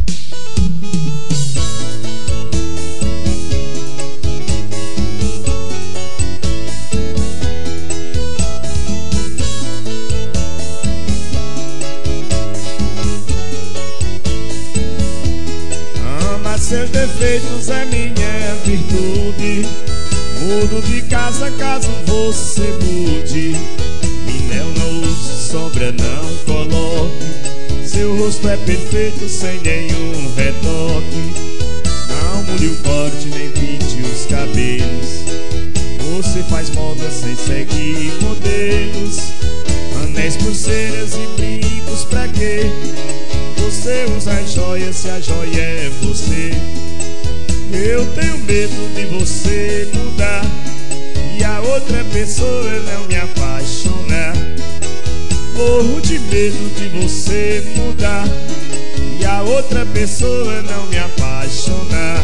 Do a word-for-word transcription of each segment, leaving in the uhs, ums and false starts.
Seus defeitos é minha virtude. Mudo de casa caso você mude. Minel não use, sombra não coloque. Seu rosto é perfeito sem nenhum retoque. Não mude o corte nem pinte os cabelos. Você faz moda sem seguir modelos. Anéis, pulseiras e brincos pra quê? Você usa joias se a joia é você. Eu tenho medo de você mudar e a outra pessoa não me apaixonar. Morro de medo de você mudar e a outra pessoa não me apaixonar.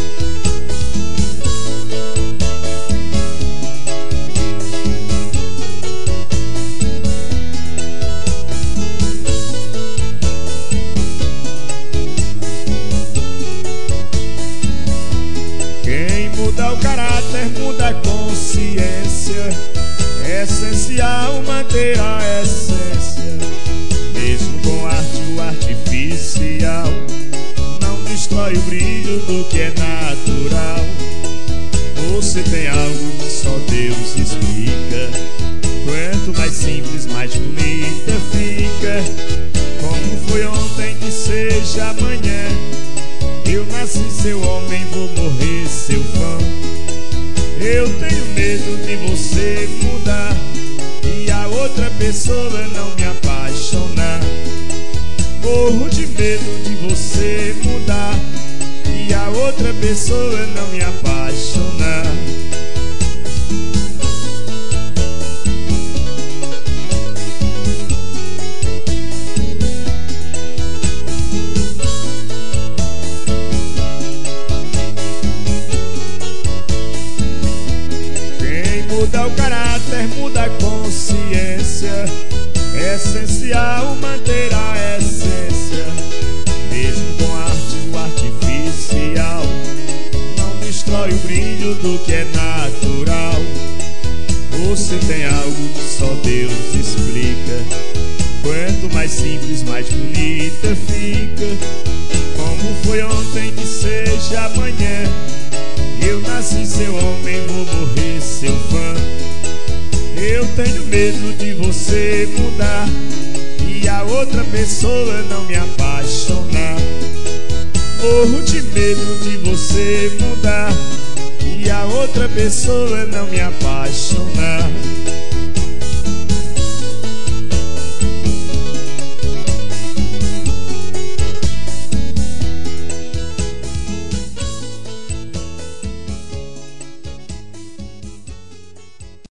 Muda o caráter, muda a consciência. É essencial manter a essência. Mesmo com arte o artificial não destrói o brilho do que é natural. Você tem algo que só Deus explica. Quanto mais simples, mais bonita fica. Como foi ontem que seja amanhã. Eu nasci seu homem, vou morrer seu fã. Eu tenho medo de você mudar e a outra pessoa não me apaixonar. Morro de medo de você mudar e a outra pessoa não me apaixonar. Muda o caráter, muda a consciência. É essencial manter a essência. Mesmo com arte o artificial não destrói o brilho do que é natural. Você tem algo que só Deus explica. Quanto mais simples, mais bonita fica. Como foi ontem que seja amanhã. Eu nasci seu homem, vou morrer seu fã. Eu tenho medo de você mudar e a outra pessoa não me apaixonar. Morro de medo de você mudar e a outra pessoa não me apaixonar.